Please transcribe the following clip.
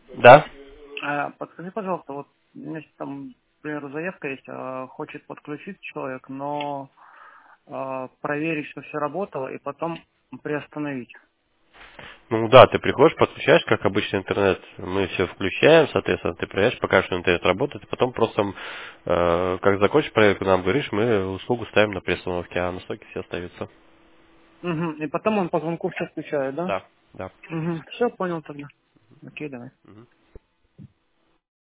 Да? Подскажи, пожалуйста, вот у меня сейчас там, к примеру, заявка есть, хочет подключить человек, но проверить, что все работало, и потом приостановить. Ну да, ты приходишь, подключаешь, как обычный интернет, мы все включаем, соответственно, ты проверяешь, пока что интернет работает, и потом просто, как закончишь проверку, нам говоришь, мы услугу ставим на приостановке, а настройки все остаются. Угу. И потом он по звонку все включает, да? Да, да. Угу. Все, понял тогда. Окей, давай. Мгм.